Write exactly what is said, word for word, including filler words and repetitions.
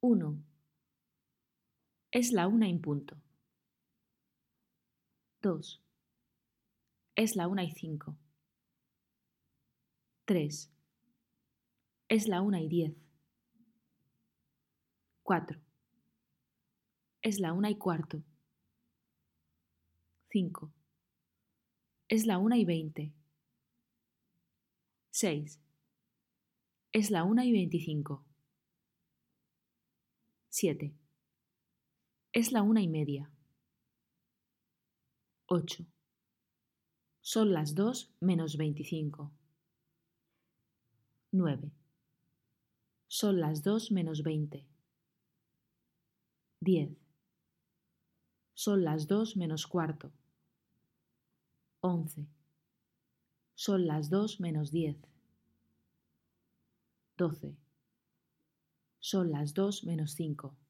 uno. Es la una en punto. dos. Es la una y cinco. tres. Es la una y diez. cuatro. Es la una y cuarto. cinco. Es la una y veinte. seis. Es la una y veinticinco. siete. Es la una y media. ocho. Son las dos menos veinticinco. nueve. Son las dos menos veinte. diez. Son las dos menos cuarto. once. Son las dos menos diez. doce. Son las dos menos cinco.